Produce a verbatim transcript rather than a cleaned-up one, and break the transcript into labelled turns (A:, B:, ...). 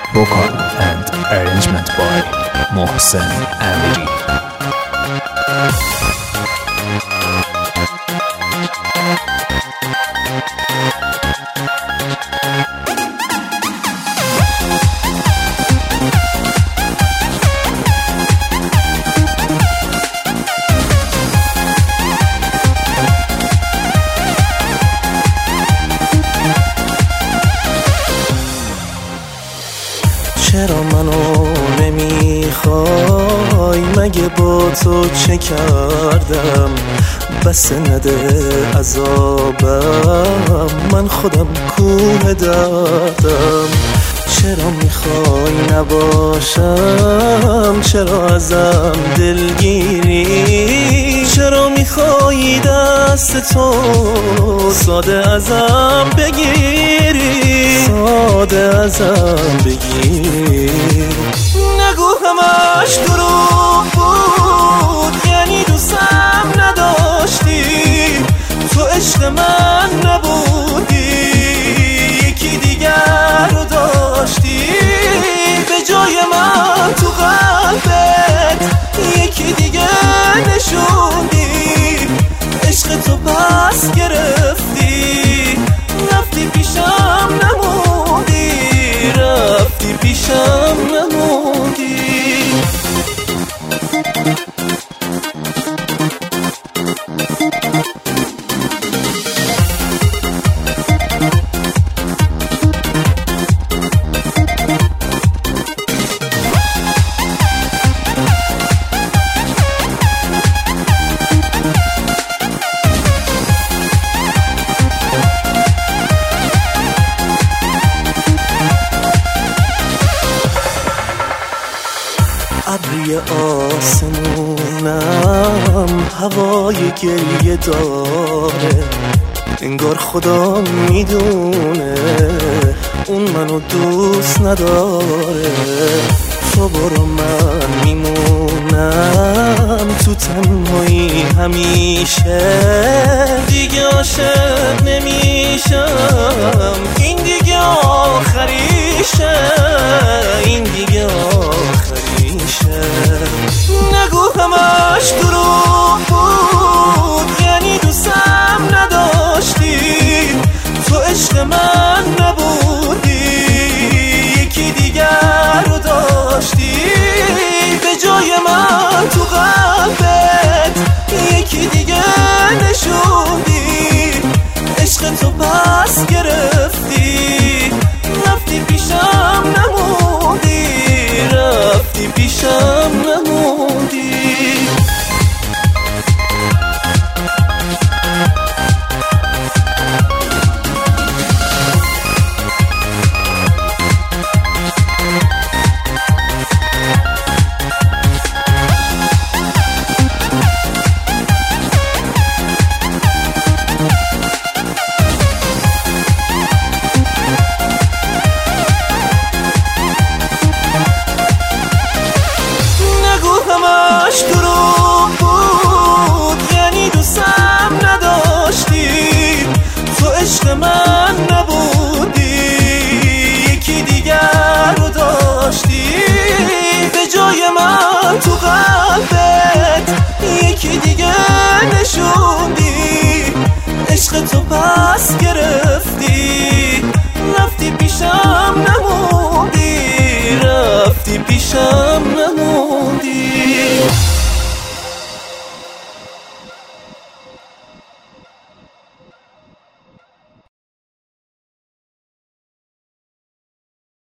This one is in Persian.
A: Vocal and arrangement by Mohsen Amiri.
B: چرا منو نمیخوای؟ مگه با تو چه کردم؟ بس نده عذابم، من خودم کوه دردم. چرا میخوای نباشم؟ چرا ازم دلگیری؟ چرا میخوای دست تو ساده ازم بگیری؟ ساده ازم بگیری. نگو همش دروغ بود، یعنی دوستم نداشتی، تو عشق من نبودی، یکی دیگر رو داشتی. به جای من تو قلبت یکی دیگه نشوندی، عشق تو پس گرفتی، رفتی پیشم نموندی، رفتی پیشم نموندی. ابری آسمونم هوای گریه داره، انگار خدا میدونه اون منو دوست نداره. تو برو من میمونم تو تنهایی همیشه، دیگه عاشق نمیشم، این دیگه آخریشه، این دیگه آخریشه. نگو همش دروغ بود، یعنی دوستم نداشتی، تو عشق من نبودی، یکی دیگر رو داشتی. به جای من تو قلبت یکی دیگه نشوندی، عشق تو پس گرفتی، رفتی پیشم نموندی، رفتی پیشم نموندی. همش دروغ بود، یعنی دوستم نداشتی، تو عشق من نبودی، یکی دیگر رو داشتی. به جای من تو قلبت یکی دیگه نشوندی، عشق تو پس